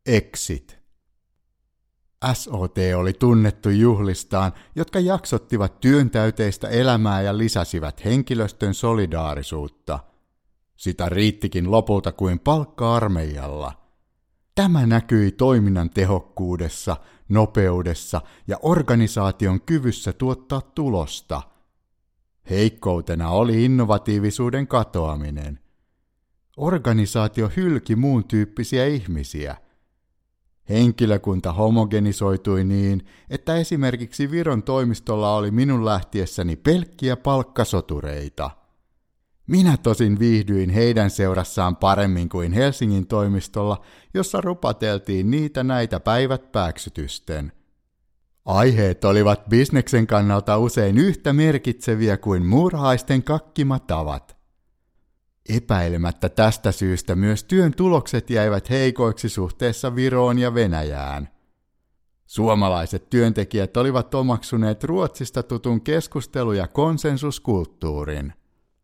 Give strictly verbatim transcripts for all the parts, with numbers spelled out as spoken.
Exit. S O T oli tunnettu juhlistaan, jotka jaksottivat työntäyteistä elämää ja lisäsivät henkilöstön solidaarisuutta. Sitä riittikin lopulta kuin palkka armeijalla. Tämä näkyi toiminnan tehokkuudessa, nopeudessa ja organisaation kyvyssä tuottaa tulosta. Heikkoutena oli innovatiivisuuden katoaminen. Organisaatio hylki muun tyyppisiä ihmisiä. Henkilökunta homogenisoitui niin, että esimerkiksi Viron toimistolla oli minun lähtiessäni pelkkiä palkkasotureita. Minä tosin viihdyin heidän seurassaan paremmin kuin Helsingin toimistolla, jossa rupateltiin niitä näitä päivät pääksytysten. Aiheet olivat bisneksen kannalta usein yhtä merkitseviä kuin muurahaisten kakkimatavat. Epäilemättä tästä syystä myös työn tulokset jäivät heikoiksi suhteessa Viroon ja Venäjään. Suomalaiset työntekijät olivat omaksuneet Ruotsista tutun keskustelu- ja konsensuskulttuurin.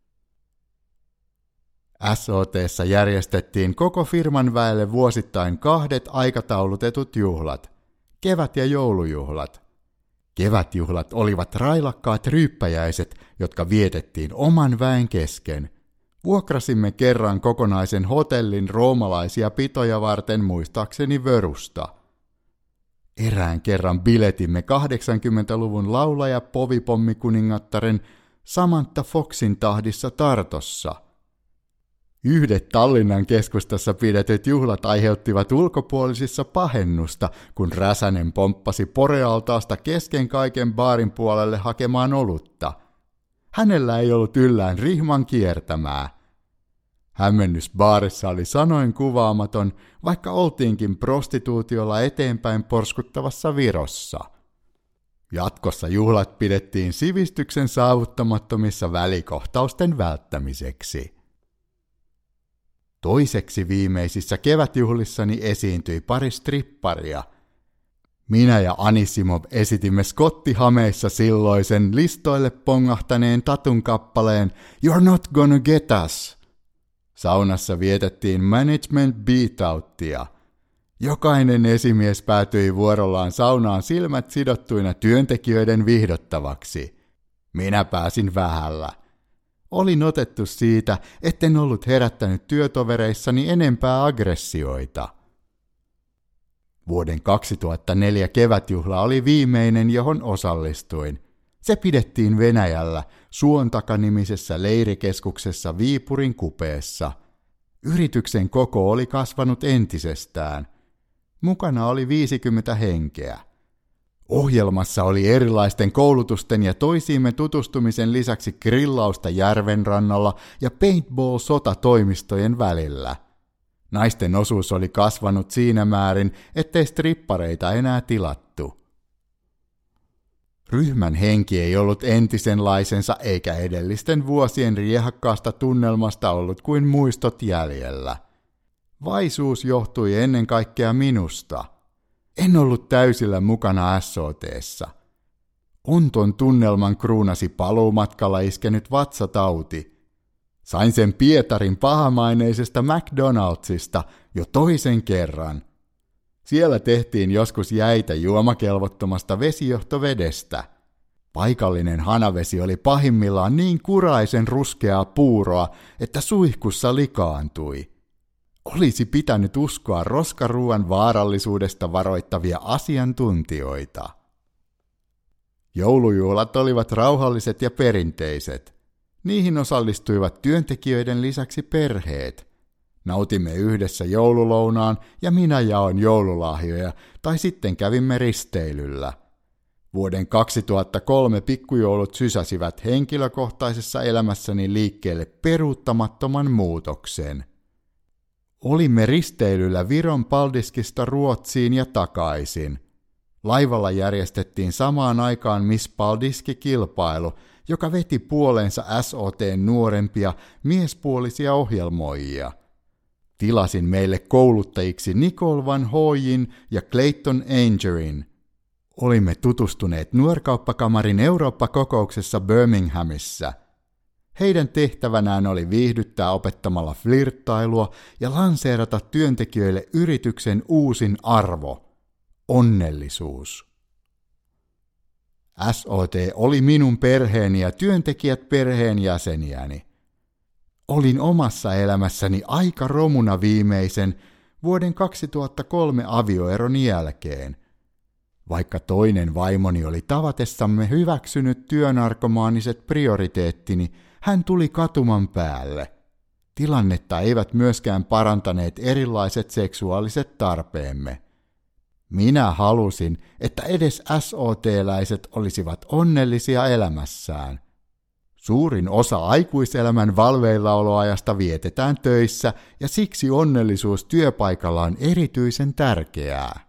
S O T:ssä järjestettiin koko firman väelle vuosittain kahdet aikataulutetut juhlat, kevät- ja joulujuhlat. Kevätjuhlat olivat railakkaat ryyppäjäiset, jotka vietettiin oman väen kesken. Vuokrasimme kerran kokonaisen hotellin roomalaisia pitoja varten muistaakseni Vörusta. Erään kerran biletimme kahdeksankymmentäluvun laulaja povipommikuningattaren Samantha Foxin tahdissa Tartossa. Yhdet Tallinnan keskustassa pidetyt juhlat aiheuttivat ulkopuolisissa pahennusta, kun Räsänen pomppasi Porealtaasta kesken kaiken baarin puolelle hakemaan olutta. Hänellä ei ollut yllään rihman kiertämää. Hämmennys baarissa oli sanoin kuvaamaton, vaikka oltiinkin prostituutiolla eteenpäin porskuttavassa Virossa. Jatkossa juhlat pidettiin sivistyksen saavuttamattomissa välikohtausten välttämiseksi. Toiseksi viimeisissä kevätjuhlissani esiintyi pari stripparia. Minä ja Anisimov esitimme skottihameissa silloisen listoille pongahtaneen Tatun kappaleen You're not gonna get us. Saunassa vietettiin management beat-outtia. Jokainen esimies päätyi vuorollaan saunaan silmät sidottuina työntekijöiden vihdottavaksi. Minä pääsin vähällä. Olin otettu siitä, etten ollut herättänyt työtovereissani enempää aggressioita. Vuoden kaksituhattaneljä kevätjuhla oli viimeinen, johon osallistuin. Se pidettiin Venäjällä, Suontaka-nimisessä leirikeskuksessa Viipurin kupeessa. Yrityksen koko oli kasvanut entisestään. Mukana oli viisikymmentä henkeä. Ohjelmassa oli erilaisten koulutusten ja toisiimme tutustumisen lisäksi grillausta järvenrannalla ja paintball-sota toimistojen välillä. Naisten osuus oli kasvanut siinä määrin, ettei strippareita enää tilattu. Ryhmän henki ei ollut entisenlaisensa eikä edellisten vuosien riehakkaasta tunnelmasta ollut kuin muistot jäljellä. Vaisuus johtui ennen kaikkea minusta. En ollut täysillä mukana S O T:ssä. Onton tunnelman kruunasi paluumatkalla iskenyt vatsatauti. Sain sen Pietarin pahamaineisesta McDonaldsista jo toisen kerran. Siellä tehtiin joskus jäitä juomakelvottomasta vesijohtovedestä. Paikallinen hanavesi oli pahimmillaan niin kuraisen ruskeaa puuroa, että suihkussa likaantui. Olisi pitänyt uskoa roskaruuan vaarallisuudesta varoittavia asiantuntijoita. Joulujuhlat olivat rauhalliset ja perinteiset. Niihin osallistuivat työntekijöiden lisäksi perheet. Nautimme yhdessä joululounaan ja minä jaoin joululahjoja, tai sitten kävimme risteilyllä. Vuoden kaksituhattakolme pikkujoulut sysäsivät henkilökohtaisessa elämässäni liikkeelle peruuttamattoman muutoksen. Olimme risteilyllä Viron Paldiskista Ruotsiin ja takaisin. Laivalla järjestettiin samaan aikaan Miss Paldiski-kilpailu, joka veti puoleensa S O T:n nuorempia miespuolisia ohjelmoijia. Tilasin meille kouluttajiksi Nicole Van Hooyin ja Clayton Angerin. Olimme tutustuneet Nuorkauppakamarin Eurooppa-kokouksessa Birminghamissa. Heidän tehtävänään oli viihdyttää opettamalla flirttailua ja lanseerata työntekijöille yrityksen uusin arvo, onnellisuus. S O T oli minun perheeni ja työntekijät perheenjäseniäni. Olin omassa elämässäni aika romuna viimeisen vuoden kaksituhattakolme avioeron jälkeen. Vaikka toinen vaimoni oli tavatessamme hyväksynyt työnarkomaaniset prioriteettini, hän tuli katuman päälle. Tilannetta eivät myöskään parantaneet erilaiset seksuaaliset tarpeemme. Minä halusin, että edes S O T-läiset olisivat onnellisia elämässään. Suurin osa aikuiselämän valveillaoloajasta vietetään töissä ja siksi onnellisuus työpaikalla on erityisen tärkeää.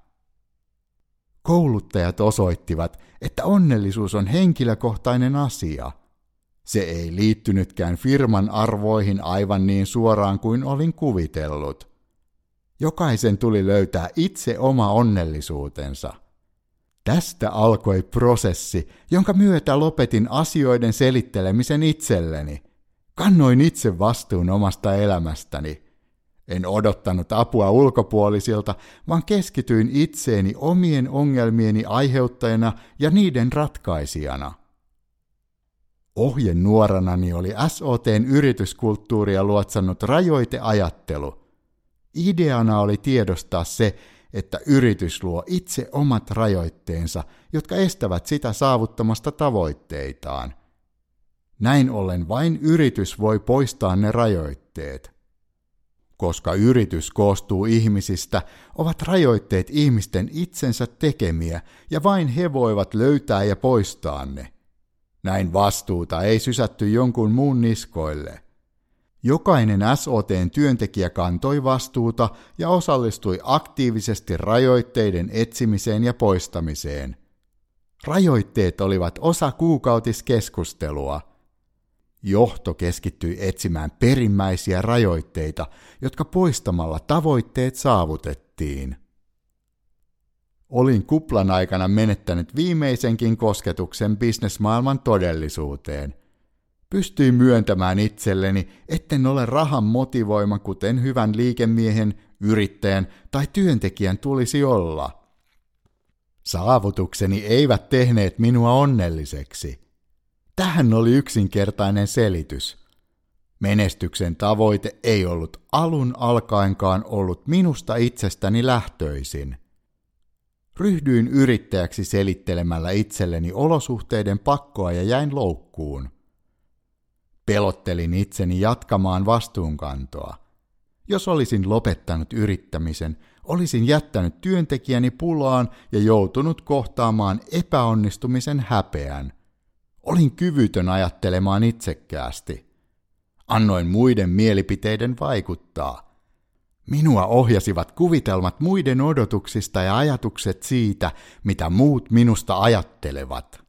Kouluttajat osoittivat, että onnellisuus on henkilökohtainen asia. Se ei liittynytkään firman arvoihin aivan niin suoraan kuin olin kuvitellut. Jokaisen tuli löytää itse oma onnellisuutensa. Tästä alkoi prosessi, jonka myötä lopetin asioiden selittelemisen itselleni. Kannoin itse vastuun omasta elämästäni. En odottanut apua ulkopuolisilta, vaan keskityin itseeni omien ongelmieni aiheuttajana ja niiden ratkaisijana. Ohjenuoranani oli S O T:n yrityskulttuuria luotsannut rajoiteajattelu. Ideana oli tiedostaa se, että yritys luo itse omat rajoitteensa, jotka estävät sitä saavuttamasta tavoitteitaan. Näin ollen vain yritys voi poistaa ne rajoitteet. Koska yritys koostuu ihmisistä, ovat rajoitteet ihmisten itsensä tekemiä ja vain he voivat löytää ja poistaa ne. Näin vastuuta ei sysätty jonkun muun niskoille. Jokainen S O T:n työntekijä kantoi vastuuta ja osallistui aktiivisesti rajoitteiden etsimiseen ja poistamiseen. Rajoitteet olivat osa kuukautiskeskustelua. Johto keskittyi etsimään perimmäisiä rajoitteita, jotka poistamalla tavoitteet saavutettiin. Olin kuplan aikana menettänyt viimeisenkin kosketuksen bisnesmaailman todellisuuteen. Pystyin myöntämään itselleni, etten ole rahan motivoima, kuten hyvän liikemiehen, yrittäjän tai työntekijän tulisi olla. Saavutukseni eivät tehneet minua onnelliseksi. Tähän oli yksinkertainen selitys. Menestyksen tavoite ei ollut alun alkaenkaan ollut minusta itsestäni lähtöisin. Ryhdyin yrittäjäksi selittelemällä itselleni olosuhteiden pakkoa ja jäin loukkuun. Pelottelin itseni jatkamaan vastuunkantoa. Jos olisin lopettanut yrittämisen, olisin jättänyt työntekijäni pulaan ja joutunut kohtaamaan epäonnistumisen häpeän. Olin kyvytön ajattelemaan itsekkäästi. Annoin muiden mielipiteiden vaikuttaa. Minua ohjasivat kuvitelmat muiden odotuksista ja ajatukset siitä, mitä muut minusta ajattelevat.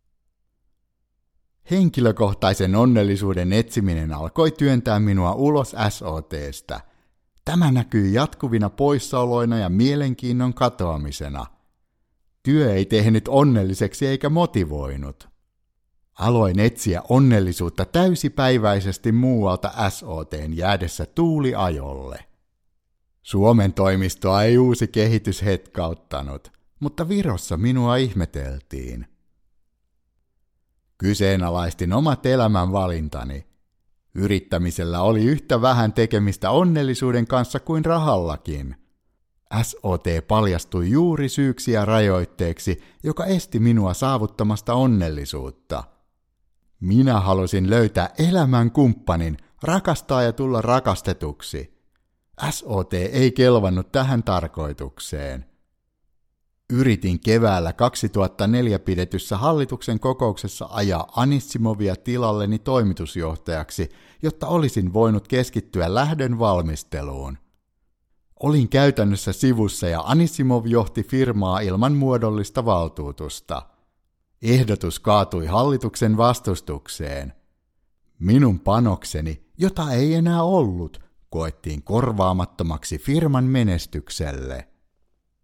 Henkilökohtaisen onnellisuuden etsiminen alkoi työntää minua ulos S O T:stä. Tämä näkyi jatkuvina poissaoloina ja mielenkiinnon katoamisena. Työ ei tehnyt onnelliseksi eikä motivoinut. Aloin etsiä onnellisuutta täysipäiväisesti muualta S O T:n jäädessä tuuliajolle. Suomen toimistoa ei uusi kehitys hetkauttanut, mutta Virossa minua ihmeteltiin. Kyseenalaistin omat elämänvalintani. Yrittämisellä oli yhtä vähän tekemistä onnellisuuden kanssa kuin rahallakin. S O T paljastui juuri syyksi ja rajoitteeksi, joka esti minua saavuttamasta onnellisuutta. Minä halusin löytää elämän kumppanin, rakastaa ja tulla rakastetuksi. S O T ei kelvannut tähän tarkoitukseen. Yritin keväällä kaksituhattaneljä pidetyssä hallituksen kokouksessa ajaa Anissimovia tilalleni toimitusjohtajaksi, jotta olisin voinut keskittyä lähdön valmisteluun. Olin käytännössä sivussa ja Anissimov johti firmaa ilman muodollista valtuutusta. Ehdotus kaatui hallituksen vastustukseen. Minun panokseni, jota ei enää ollut, koettiin korvaamattomaksi firman menestykselle.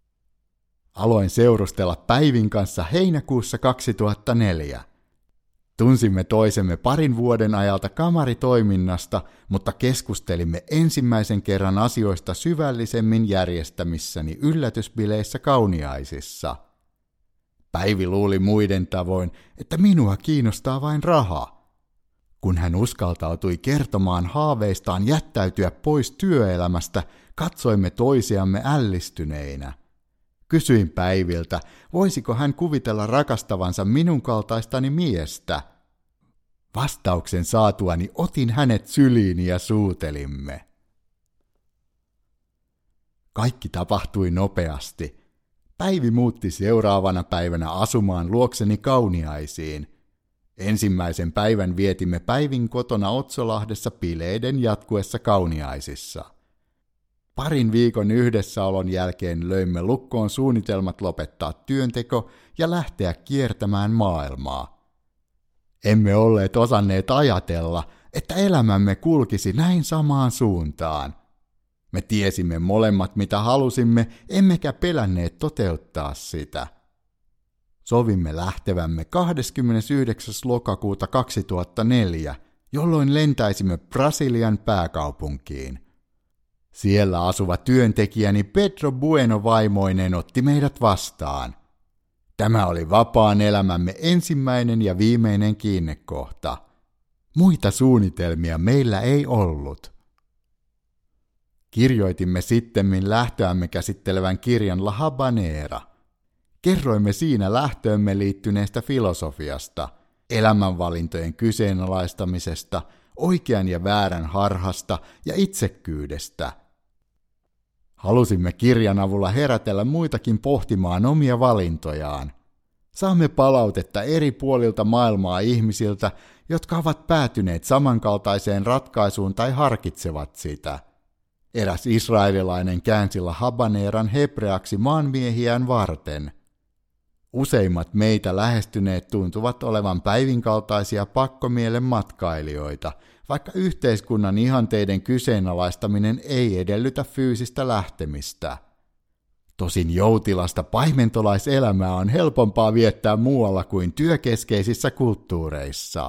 Aloin seurustella Päivin kanssa heinäkuussa kaksituhattaneljä. Tunsimme toisemme parin vuoden ajalta kamaritoiminnasta, mutta keskustelimme ensimmäisen kerran asioista syvällisemmin järjestämissäni yllätysbileissä Kauniaisissa. Päivi luuli muiden tavoin, että minua kiinnostaa vain raha. Kun hän uskaltautui kertomaan haaveistaan jättäytyä pois työelämästä, katsoimme toisiamme ällistyneinä. Kysyin Päiviltä, voisiko hän kuvitella rakastavansa minun kaltaistani miestä. Vastauksen saatuani otin hänet syliini ja suutelimme. Kaikki tapahtui nopeasti. Päivi muutti seuraavana päivänä asumaan luokseni Kauniaisiin. Ensimmäisen päivän vietimme Päivin kotona Otsolahdessa bileiden jatkuessa Kauniaisissa. Parin viikon yhdessäolon jälkeen löimme lukkoon suunnitelmat lopettaa työnteko ja lähteä kiertämään maailmaa. Emme olleet osanneet ajatella, että elämämme kulkisi näin samaan suuntaan. Me tiesimme molemmat mitä halusimme, emmekä pelänneet toteuttaa sitä. Sovimme lähtevämme kahdeskymmenesyhdeksäs lokakuuta kaksituhattaneljä, jolloin lentäisimme Brasilian pääkaupunkiin. Siellä asuva työntekijäni Pedro Bueno vaimoinen otti meidät vastaan. Tämä oli vapaan elämämme ensimmäinen ja viimeinen kiinnekohta. Muita suunnitelmia meillä ei ollut. Kirjoitimme sittemmin lähtöämme käsittelevän kirjan La Habanera. Kerroimme siinä lähtöömme liittyneestä filosofiasta, elämänvalintojen kyseenalaistamisesta, oikean ja väärän harhasta ja itsekkyydestä. Halusimme kirjan avulla herätellä muitakin pohtimaan omia valintojaan. Saamme palautetta eri puolilta maailmaa ihmisiltä, jotka ovat päätyneet samankaltaiseen ratkaisuun tai harkitsevat sitä. Eräs israelilainen käänsi La Habaneran hebreaksi maanmiehiään varten. Useimmat meitä lähestyneet tuntuvat olevan Päivin kaltaisia pakkomielen matkailijoita, vaikka yhteiskunnan ihanteiden kyseenalaistaminen ei edellytä fyysistä lähtemistä. Tosin joutilasta paimentolaiselämää on helpompaa viettää muualla kuin työkeskeisissä kulttuureissa.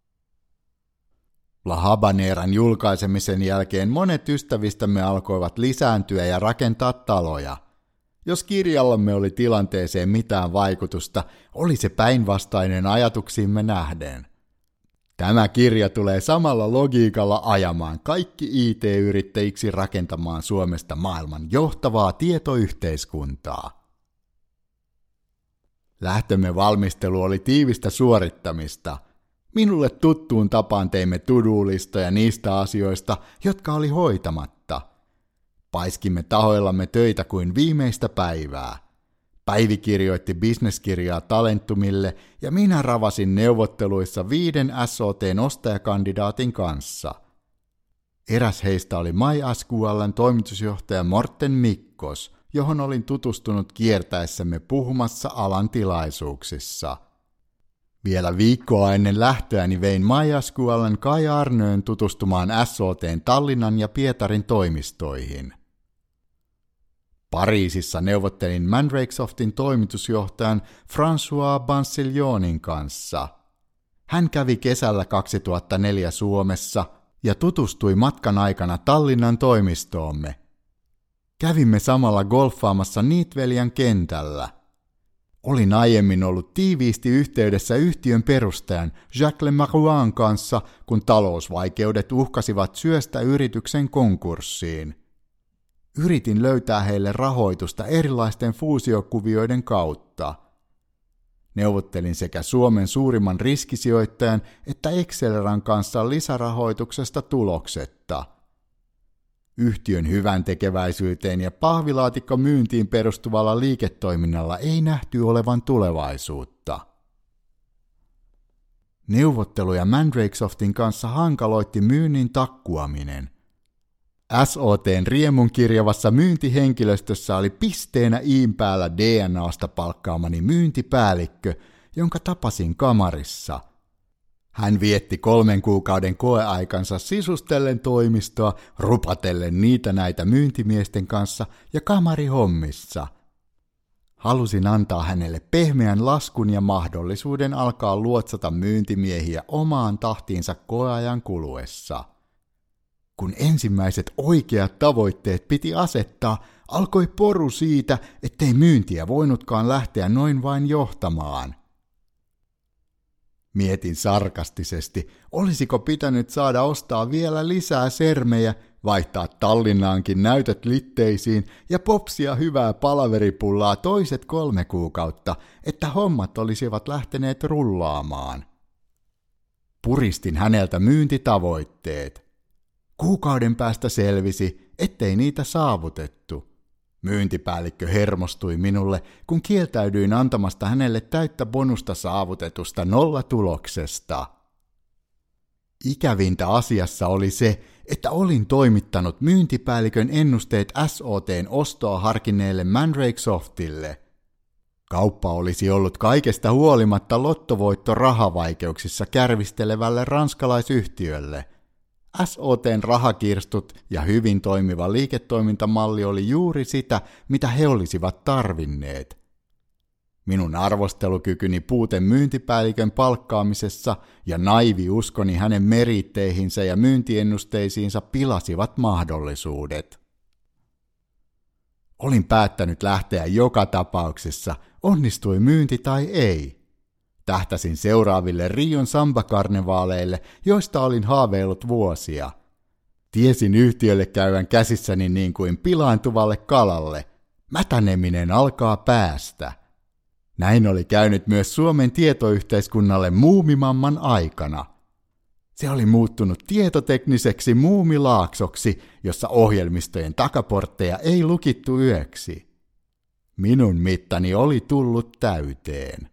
La Habaneran julkaisemisen jälkeen monet ystävistämme alkoivat lisääntyä ja rakentaa taloja. Jos kirjallamme oli tilanteeseen mitään vaikutusta, oli se päinvastainen ajatuksiimme nähden. Tämä kirja tulee samalla logiikalla ajamaan kaikki I T-yrittäjiksi rakentamaan Suomesta maailman johtavaa tietoyhteiskuntaa. Lähtömme valmistelu oli tiivistä suorittamista. Minulle tuttuun tapaan teimme to-do-listoja niistä asioista, jotka oli hoitamatta. Paiskimme tahoillamme töitä kuin viimeistä päivää. Päivi kirjoitti bisneskirjaa Talentumille ja minä ravasin neuvotteluissa viiden S O T:n ostajakandidaatin kanssa. Eräs heistä oli MySQL:n toimitusjohtaja Morten Mikkos, johon olin tutustunut kiertäessämme puhumassa alan tilaisuuksissa. Vielä viikkoa ennen lähtöäni vein MySQL:n Kai Arnöön tutustumaan S O T:n Tallinnan ja Pietarin toimistoihin. Pariisissa neuvottelin Mandrakesoftin toimitusjohtajan François Bansillionin kanssa. Hän kävi kesällä kaksituhattaneljä Suomessa ja tutustui matkan aikana Tallinnan toimistoomme. Kävimme samalla golfaamassa Niitvelian kentällä. Olin aiemmin ollut tiiviisti yhteydessä yhtiön perustajan Jacques Lemarroin kanssa, kun talousvaikeudet uhkasivat syöstä yrityksen konkurssiin. Yritin löytää heille rahoitusta erilaisten fuusiokuvioiden kautta. Neuvottelin sekä Suomen suurimman riskisijoittajan että Acceleran kanssa lisärahoituksesta tuloksetta. Yhtiön hyvän tekeväisyyteen ja pahvilaatikko myyntiin perustuvalla liiketoiminnalla ei nähty olevan tulevaisuutta. Neuvotteluja Mandrakesoftin kanssa hankaloitti myynnin takkuaminen. S O T:n riemun kirjavassa myyntihenkilöstössä oli pisteenä iin päällä D N A:sta palkkaamani myyntipäällikkö, jonka tapasin kamarissa. Hän vietti kolmen kuukauden koeaikansa sisustellen toimistoa, rupatellen niitä näitä myyntimiesten kanssa ja kamarihommissa. Halusin antaa hänelle pehmeän laskun ja mahdollisuuden alkaa luotsata myyntimiehiä omaan tahtiinsa koeajan kuluessa. Kun ensimmäiset oikeat tavoitteet piti asettaa, alkoi poru siitä, ettei myyntiä voinutkaan lähteä noin vain johtamaan. Mietin sarkastisesti, olisiko pitänyt saada ostaa vielä lisää sermejä, vaihtaa Tallinnaankin näytöt litteisiin ja popsia hyvää palaveripullaa toiset kolme kuukautta, että hommat olisivat lähteneet rullaamaan. Puristin häneltä myyntitavoitteet. Kuukauden päästä selvisi, ettei niitä saavutettu. Myyntipäällikkö hermostui minulle, kun kieltäydyin antamasta hänelle täyttä bonusta saavutetusta nollatuloksesta. Ikävintä asiassa oli se, että olin toimittanut myyntipäällikön ennusteet S O T:n ostoa harkinneelle Mandrake Softille. Kauppa olisi ollut kaikesta huolimatta lottovoitto rahavaikeuksissa kärvistelevälle ranskalaisyhtiölle. S O T:n rahakirstut ja hyvin toimiva liiketoimintamalli oli juuri sitä, mitä he olisivat tarvinneet. Minun arvostelukykyni puute myyntipäällikön palkkaamisessa ja naivi uskoni hänen meritteihinsä ja myyntiennusteisiinsa pilasivat mahdollisuudet. Olin päättänyt lähteä joka tapauksessa, onnistui myynti tai ei. Tähtäsin seuraaville Rion sambakarnevaaleille, joista olin haaveillut vuosia. Tiesin yhtiölle käyvän käsissäni niin kuin pilaantuvalle kalalle. Mätäneminen alkaa päästä. Näin oli käynyt myös Suomen tietoyhteiskunnalle Muumimamman aikana. Se oli muuttunut tietotekniseksi muumilaaksoksi, jossa ohjelmistojen takaportteja ei lukittu yöksi. Minun mittani oli tullut täyteen.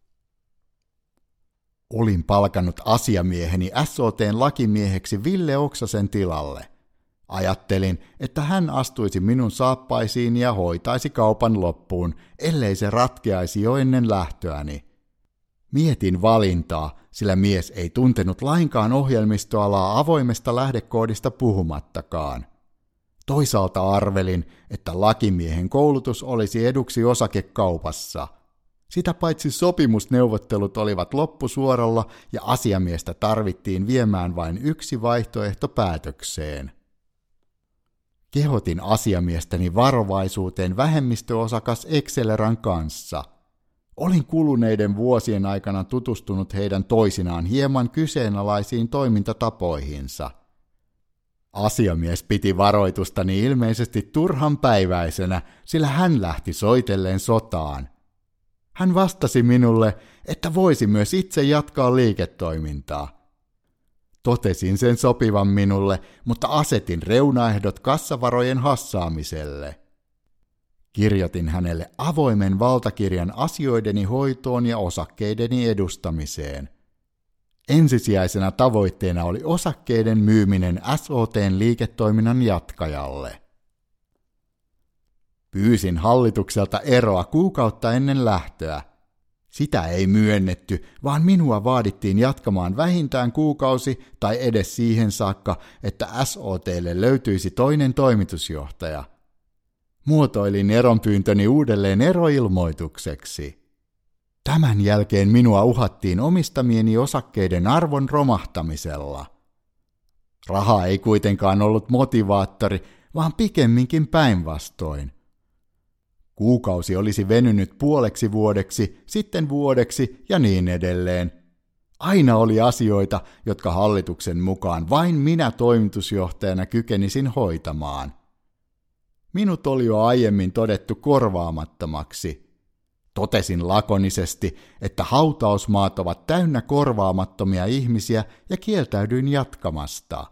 Olin palkannut asiamieheni S O T:n lakimieheksi Ville Oksasen tilalle. Ajattelin, että hän astuisi minun saappaisiin ja hoitaisi kaupan loppuun, ellei se ratkeaisi jo ennen lähtöäni. Mietin valintaa, sillä mies ei tuntenut lainkaan ohjelmistoalaa avoimesta lähdekoodista puhumattakaan. Toisaalta arvelin, että lakimiehen koulutus olisi eduksi osakekaupassa. Sitä paitsi sopimusneuvottelut olivat loppusuoralla ja asiamiestä tarvittiin viemään vain yksi vaihtoehto päätökseen. Kehotin asiamiestäni varovaisuuteen vähemmistöosakas Exceleran kanssa. Olin kuluneiden vuosien aikana tutustunut heidän toisinaan hieman kyseenalaisiin toimintatapoihinsa. Asiamies piti varoitustani ilmeisesti turhan päiväisenä, sillä hän lähti soitellen sotaan. Hän vastasi minulle, että voisi myös itse jatkaa liiketoimintaa. Totesin sen sopivan minulle, mutta asetin reunaehdot kassavarojen hassaamiselle. Kirjoitin hänelle avoimen valtakirjan asioideni hoitoon ja osakkeideni edustamiseen. Ensisijaisena tavoitteena oli osakkeiden myyminen S O T:n liiketoiminnan jatkajalle. Pyysin hallitukselta eroa kuukautta ennen lähtöä. Sitä ei myönnetty, vaan minua vaadittiin jatkamaan vähintään kuukausi tai edes siihen saakka, että S O T:lle löytyisi toinen toimitusjohtaja. Muotoilin eronpyyntöni uudelleen eroilmoitukseksi. Tämän jälkeen minua uhattiin omistamieni osakkeiden arvon romahtamisella. Raha ei kuitenkaan ollut motivaattori, vaan pikemminkin päinvastoin. Kuukausi olisi venynyt puoleksi vuodeksi, sitten vuodeksi ja niin edelleen. Aina oli asioita, jotka hallituksen mukaan vain minä toimitusjohtajana kykenisin hoitamaan. Minut oli jo aiemmin todettu korvaamattomaksi. Totesin lakonisesti, että hautausmaat ovat täynnä korvaamattomia ihmisiä ja kieltäydyin jatkamasta.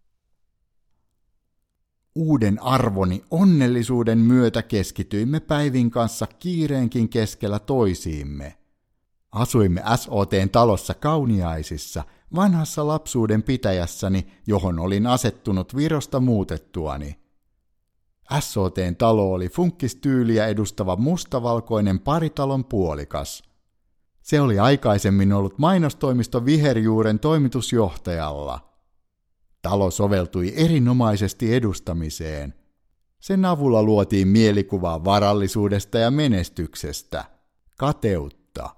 Uuden arvoni onnellisuuden myötä keskityimme Päivin kanssa kiireenkin keskellä toisiimme. Asuimme S O T:n talossa Kauniaisissa, vanhassa lapsuuden pitäjässäni, johon olin asettunut Virosta muutettuani. S O T:n talo oli funkkistyyliä edustava mustavalkoinen paritalon puolikas. Se oli aikaisemmin ollut mainostoimisto Viherjuuren toimitusjohtajalla. Talo soveltui erinomaisesti edustamiseen. Sen avulla luotiin mielikuvaa varallisuudesta ja menestyksestä, kateutta.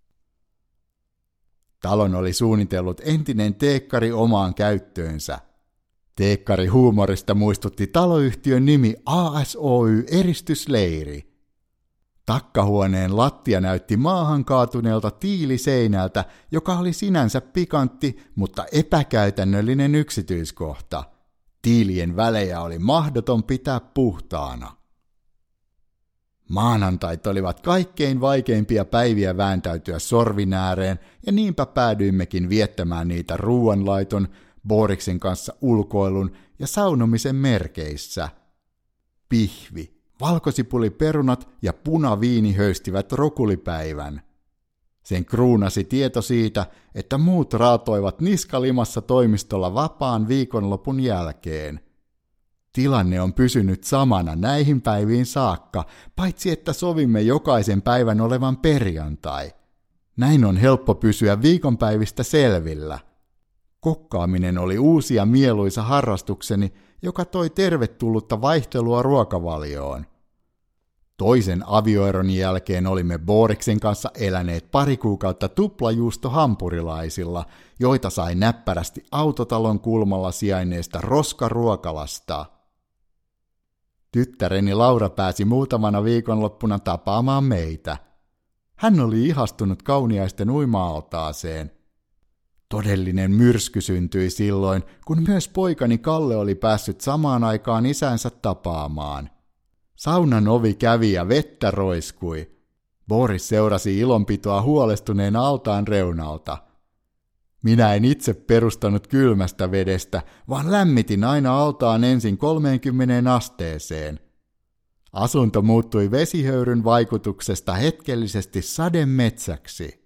Talon oli suunnitellut entinen teekkari omaan käyttöönsä. Teekkari huumorista muistutti taloyhtiön nimi A S O Y Eristysleiri. Takkahuoneen lattia näytti maahan kaatuneelta tiiliseinältä, joka oli sinänsä pikantti, mutta epäkäytännöllinen yksityiskohta. Tiilien välejä oli mahdoton pitää puhtaana. Maanantait olivat kaikkein vaikeimpia päiviä vääntäytyä sorvin ääreen, ja niinpä päädyimmekin viettämään niitä ruuanlaiton, Boriksen kanssa ulkoilun ja saunomisen merkeissä. Pihvi, valkosipuliperunat ja punaviini höystivät rokulipäivän. Sen kruunasi tieto siitä, että muut raatoivat niskalimassa toimistolla vapaan viikonlopun jälkeen. Tilanne on pysynyt samana näihin päiviin saakka, paitsi että sovimme jokaisen päivän olevan perjantai. Näin on helppo pysyä viikonpäivistä selvillä. Kokkaaminen oli uusi ja mieluisa harrastukseni, joka toi tervetullutta vaihtelua ruokavalioon. Toisen avioeron jälkeen olimme Boriksen kanssa eläneet pari kuukautta tuplajuustohampurilaisilla, joita sai näppärästi autotalon kulmalla sijainneesta roskaruokalasta. Tyttäreni Laura pääsi muutamana viikonloppuna tapaamaan meitä. Hän oli ihastunut kauniaisten uima-altaaseen. Todellinen myrsky syntyi silloin, kun myös poikani Kalle oli päässyt samaan aikaan isänsä tapaamaan. Saunan ovi kävi ja vettä roiskui. Boris seurasi ilonpitoa huolestuneen altaan reunalta. Minä en itse perustanut kylmästä vedestä, vaan lämmitin aina altaan ensin kolmeenkymmeneen asteeseen. Asunto muuttui vesihöyryn vaikutuksesta hetkellisesti sademetsäksi.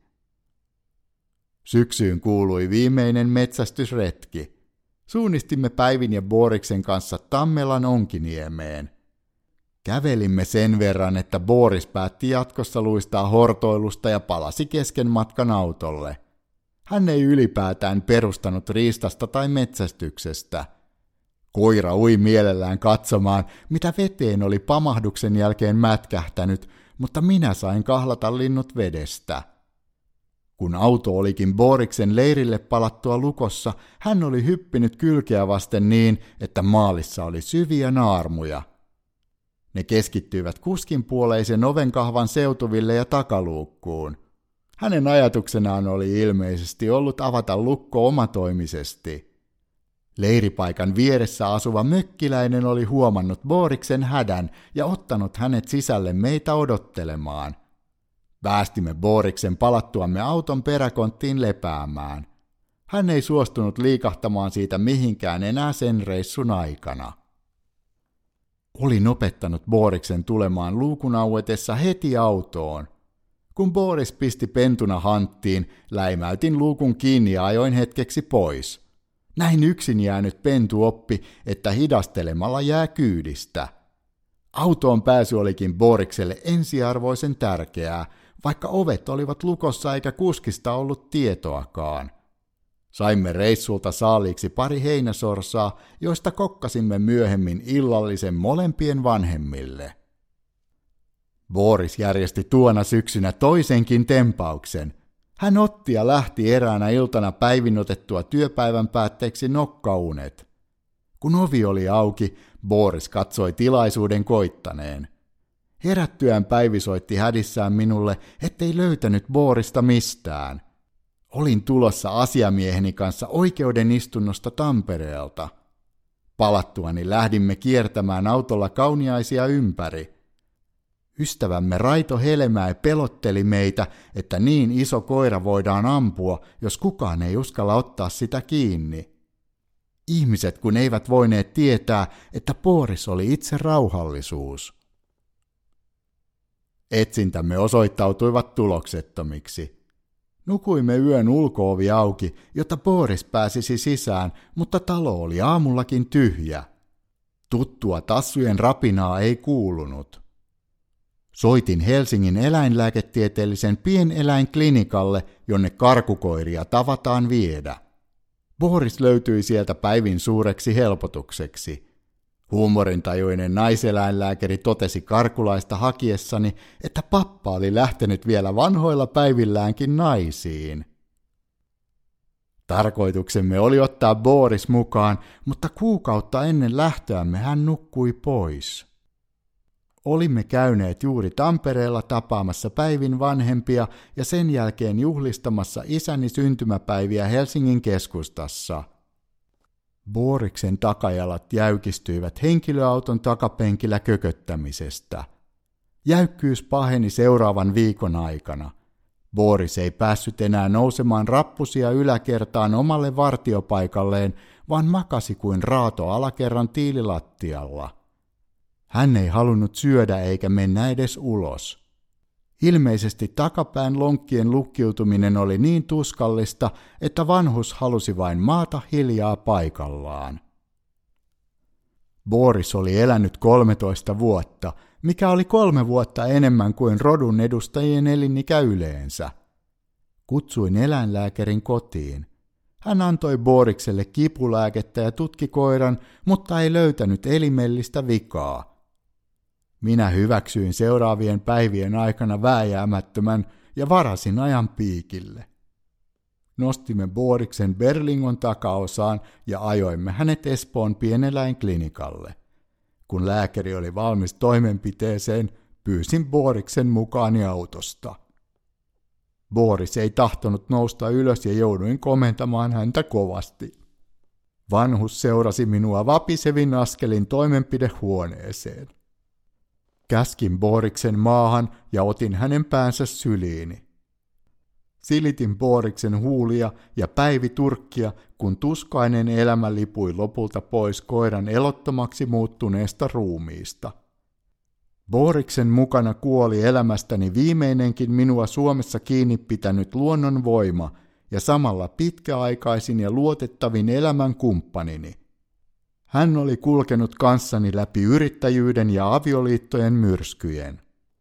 Syksyyn kuului viimeinen metsästysretki. Suunnistimme Päivin ja Boriksen kanssa Tammelan Onkiniemeen. Kävelimme sen verran, että Boris päätti jatkossa luistaa hortoilusta ja palasi kesken matkan autolle. Hän ei ylipäätään perustanut riistasta tai metsästyksestä. Koira ui mielellään katsomaan, mitä veteen oli pamahduksen jälkeen mätkähtänyt, mutta minä sain kahlata linnut vedestä. Kun auto olikin Boriksen leirille palattua lukossa, hän oli hyppinyt kylkeä vasten niin, että maalissa oli syviä naarmuja. Ne keskittyivät kuskinpuoleisen ovenkahvan seutuville ja takaluukkuun. Hänen ajatuksenaan oli ilmeisesti ollut avata lukko omatoimisesti. Leiripaikan vieressä asuva mökkiläinen oli huomannut Boriksen hädän ja ottanut hänet sisälle meitä odottelemaan. Päästimme Boriksen palattuamme auton peräkonttiin lepäämään. Hän ei suostunut liikahtamaan siitä mihinkään enää sen reissun aikana. Olin opettanut Boriksen tulemaan luukun auetessa heti autoon. Kun Boris pisti pentuna hanttiin, läimäytin luukun kiinni ja ajoin hetkeksi pois. Näin yksin jäänyt pentu oppi, että hidastelemalla jää kyydistä. Autoon pääsy olikin Borikselle ensiarvoisen tärkeää, vaikka ovet olivat lukossa eikä kuskista ollut tietoakaan. Saimme reissulta saaliiksi pari heinäsorsaa, joista kokkasimme myöhemmin illallisen molempien vanhemmille. Boris järjesti tuona syksynä toisenkin tempauksen. Hän otti ja lähti eräänä iltana Päivin otettua työpäivän päätteeksi nokkaunet. Kun ovi oli auki, Boris katsoi tilaisuuden koittaneen. Herättyään Päivi soitti hädissään minulle, ettei löytänyt Borista mistään. Olin tulossa asiamieheni kanssa oikeuden istunnosta Tampereelta. Palattuani lähdimme kiertämään autolla kauniaisia ympäri. Ystävämme Raito Helmäe pelotteli meitä, että niin iso koira voidaan ampua, jos kukaan ei uskalla ottaa sitä kiinni. Ihmiset kun eivät voineet tietää, että Boris oli itse rauhallisuus. Etsintämme osoittautuivat tuloksettomiksi. Nukuimme yön ulko-ovi auki, jotta Boris pääsisi sisään, mutta talo oli aamullakin tyhjä. Tuttua tassujen rapinaa ei kuulunut. Soitin Helsingin eläinlääketieteellisen pieneläinklinikalle, jonne karkukoiria tavataan viedä. Boris löytyi sieltä Päivin suureksi helpotukseksi. Huumorintajuinen naiseläinlääkäri totesi Karkulaista hakiessani, että pappa oli lähtenyt vielä vanhoilla päivilläänkin naisiin. Tarkoituksemme oli ottaa Boris mukaan, mutta kuukautta ennen lähtöämme hän nukkui pois. Olimme käyneet juuri Tampereella tapaamassa Päivin vanhempia ja sen jälkeen juhlistamassa isäni syntymäpäiviä Helsingin keskustassa. Boriksen takajalat jäykistyivät henkilöauton takapenkillä kököttämisestä. Jäykkyys paheni seuraavan viikon aikana. Boris ei päässyt enää nousemaan rappusia yläkertaan omalle vartiopaikalleen, vaan makasi kuin raato alakerran tiililattialla. Hän ei halunnut syödä eikä mennä edes ulos. Ilmeisesti takapään lonkkien lukkiutuminen oli niin tuskallista, että vanhus halusi vain maata hiljaa paikallaan. Boris oli elänyt kolmetoista vuotta, mikä oli kolme vuotta enemmän kuin rodun edustajien elinikä yleensä. Kutsuin eläinlääkärin kotiin. Hän antoi Borikselle kipulääkettä ja tutki koiran, mutta ei löytänyt elimellistä vikaa. Minä hyväksyin seuraavien päivien aikana vääjäämättömän ja varasin ajan piikille. Nostimme Boriksen Berlingon takaosaan ja ajoimme hänet Espoon pieneläinklinikalle. Kun lääkäri oli valmis toimenpiteeseen, pyysin Boriksen mukaani autosta. Boris ei tahtonut nousta ylös ja jouduin komentamaan häntä kovasti. Vanhus seurasi minua vapisevin askelin toimenpidehuoneeseen. Käskin Boriksen maahan ja otin hänen päänsä syliini. Silitin Boriksen huulia ja Päivi turkkia, kun tuskainen elämä lipui lopulta pois koiran elottomaksi muuttuneesta ruumiista. Boriksen mukana kuoli elämästäni viimeinenkin minua Suomessa kiinni pitänyt luonnonvoima ja samalla pitkäaikaisin ja luotettavin elämän kumppanini. Hän oli kulkenut kanssani läpi yrittäjyyden ja avioliittojen myrskyjen.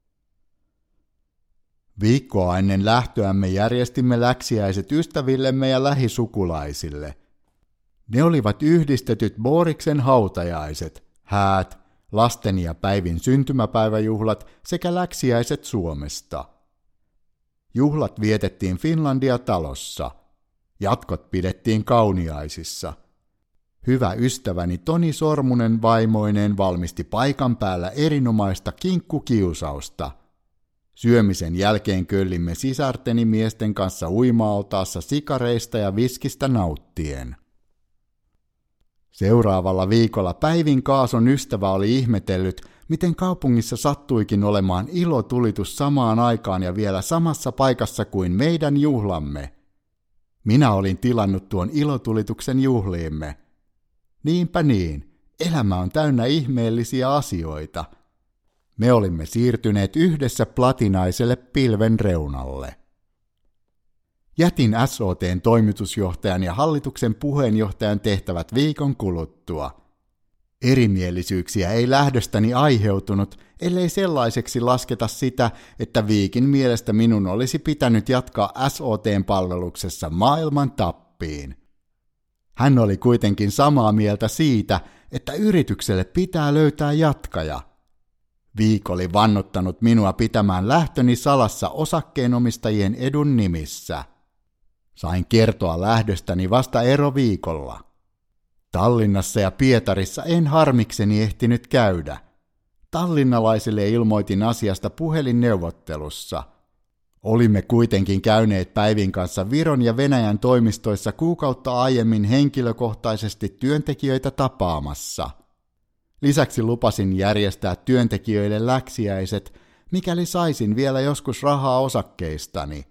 Viikkoa ennen lähtöämme järjestimme läksiäiset ystävillemme ja lähisukulaisille. Ne olivat yhdistetyt Boriksen hautajaiset, häät, lasten ja Päivin syntymäpäiväjuhlat sekä läksiäiset Suomesta. Juhlat vietettiin Finlandia-talossa. Jatkot pidettiin Kauniaisissa. Hyvä ystäväni Toni Sormunen vaimoineen valmisti paikan päällä erinomaista kinkkukiusausta. Syömisen jälkeen köllimme sisarteni miesten kanssa uima-altaassa sikareista ja viskistä nauttien. Seuraavalla viikolla Päivin Kaason ystävä oli ihmetellyt, miten kaupungissa sattuikin olemaan ilotulitus samaan aikaan ja vielä samassa paikassa kuin meidän juhlamme. Minä olin tilannut tuon ilotulituksen juhliimme. Niinpä niin, elämä on täynnä ihmeellisiä asioita. Me olimme siirtyneet yhdessä platinaiselle pilven reunalle. Jätin S O T:n toimitusjohtajan ja hallituksen puheenjohtajan tehtävät viikon kuluttua. Erimielisyyksiä ei lähdöstäni aiheutunut, ellei sellaiseksi lasketa sitä, että Viikin mielestä minun olisi pitänyt jatkaa S O T:n palveluksessa maailman tappiin. Hän oli kuitenkin samaa mieltä siitä, että yritykselle pitää löytää jatkaja. Viik oli vannottanut minua pitämään lähtöni salassa osakkeenomistajien edun nimissä. Sain kertoa lähdöstäni vasta eroviikolla. Tallinnassa ja Pietarissa en harmikseni ehtinyt käydä. Tallinnalaisille ilmoitin asiasta puhelinneuvottelussa. Olimme kuitenkin käyneet Päivin kanssa Viron ja Venäjän toimistoissa kuukautta aiemmin henkilökohtaisesti työntekijöitä tapaamassa. Lisäksi lupasin järjestää työntekijöille läksiäiset, mikäli saisin vielä joskus rahaa osakkeistani.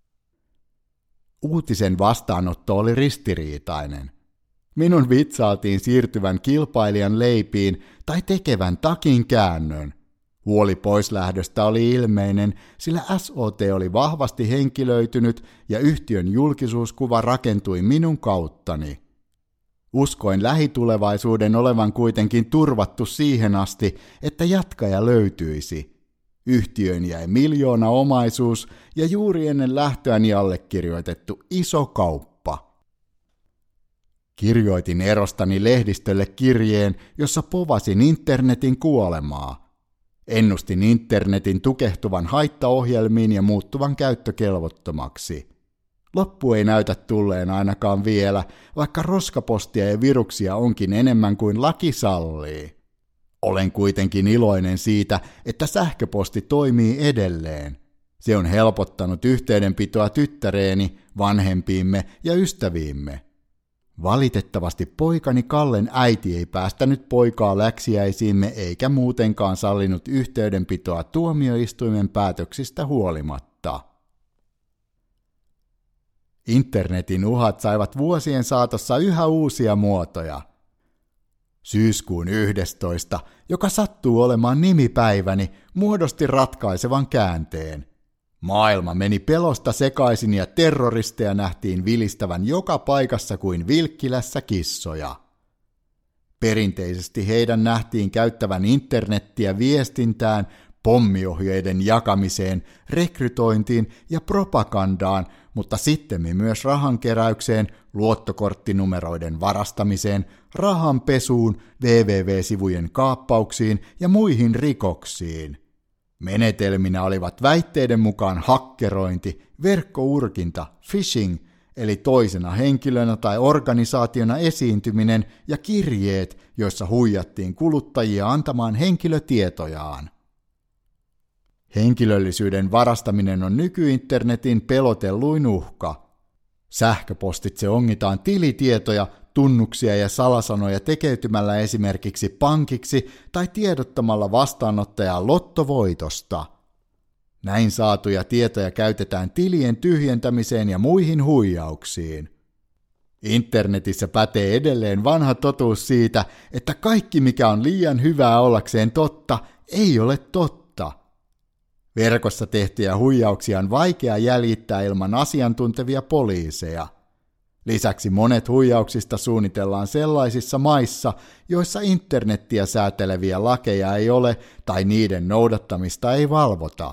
Uutisen vastaanotto oli ristiriitainen. Minun vitsaaltiin siirtyvän kilpailijan leipiin tai tekevän takin käännön. Huoli poislähdöstä oli ilmeinen, sillä S O T oli vahvasti henkilöitynyt ja yhtiön julkisuuskuva rakentui minun kauttani. Uskoin lähitulevaisuuden olevan kuitenkin turvattu siihen asti, että jatkaja löytyisi. Yhtiöön jäi miljoona omaisuus ja juuri ennen lähtöäni allekirjoitettu iso kauppa. Kirjoitin erostani lehdistölle kirjeen, jossa povasin internetin kuolemaa. Ennustin internetin tukehtuvan haittaohjelmiin ja muuttuvan käyttökelvottomaksi. Loppu ei näytä tulleen ainakaan vielä, vaikka roskapostia ja viruksia onkin enemmän kuin laki sallii. Olen kuitenkin iloinen siitä, että sähköposti toimii edelleen. Se on helpottanut yhteydenpitoa tyttäreeni, vanhempiimme ja ystäviimme. Valitettavasti poikani Kallen äiti ei päästänyt poikaa läksiäisiimme eikä muutenkaan sallinut yhteydenpitoa tuomioistuimen päätöksistä huolimatta. Internetin uhat saivat vuosien saatossa yhä uusia muotoja. Syyskuun yhdestoista, joka sattuu olemaan nimipäiväni, muodosti ratkaisevan käänteen. Maailma meni pelosta sekaisin ja terroristeja nähtiin vilistävän joka paikassa kuin Vilkkilässä kissoja. Perinteisesti heidän nähtiin käyttävän internettiä viestintään, pommiohjeiden jakamiseen, rekrytointiin ja propagandaan, mutta sittemmin myös rahankeräykseen, luottokorttinumeroiden varastamiseen, rahanpesuun, www-sivujen kaappauksiin ja muihin rikoksiin. Menetelminä olivat väitteiden mukaan hakkerointi, verkkourkinta, phishing, eli toisena henkilönä tai organisaationa esiintyminen ja kirjeet, joissa huijattiin kuluttajia antamaan henkilötietojaan. Henkilöllisyyden varastaminen on nykyinternetin pelotelluin uhka. Sähköpostitse ongitaan tilitietoja, tunnuksia ja salasanoja tekeytymällä esimerkiksi pankiksi tai tiedottamalla vastaanottajaa lottovoitosta. Näin saatuja tietoja käytetään tilien tyhjentämiseen ja muihin huijauksiin. Internetissä pätee edelleen vanha totuus siitä, että kaikki mikä on liian hyvää ollakseen totta, ei ole totta. Verkossa tehtyjä huijauksia on vaikea jäljittää ilman asiantuntevia poliiseja. Lisäksi monet huijauksista suunnitellaan sellaisissa maissa, joissa internettiä sääteleviä lakeja ei ole tai niiden noudattamista ei valvota.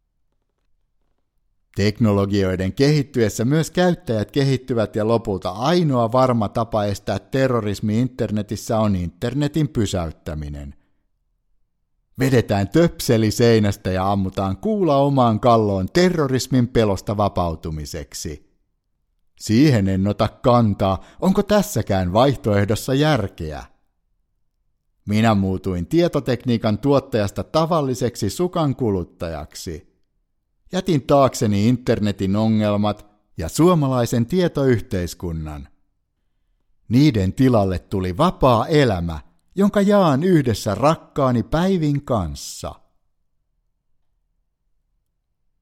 Teknologioiden kehittyessä myös käyttäjät kehittyvät ja lopulta ainoa varma tapa estää terrorismi internetissä on internetin pysäyttäminen. Vedetään töpseli seinästä ja ammutaan kuula omaan kalloon terrorismin pelosta vapautumiseksi. Siihen en ota kantaa, onko tässäkään vaihtoehdossa järkeä. Minä muutuin tietotekniikan tuottajasta tavalliseksi sukan kuluttajaksi. Jätin taakseni internetin ongelmat ja suomalaisen tietoyhteiskunnan. Niiden tilalle tuli vapaa elämä, jonka jaan yhdessä rakkaani Päivin kanssa.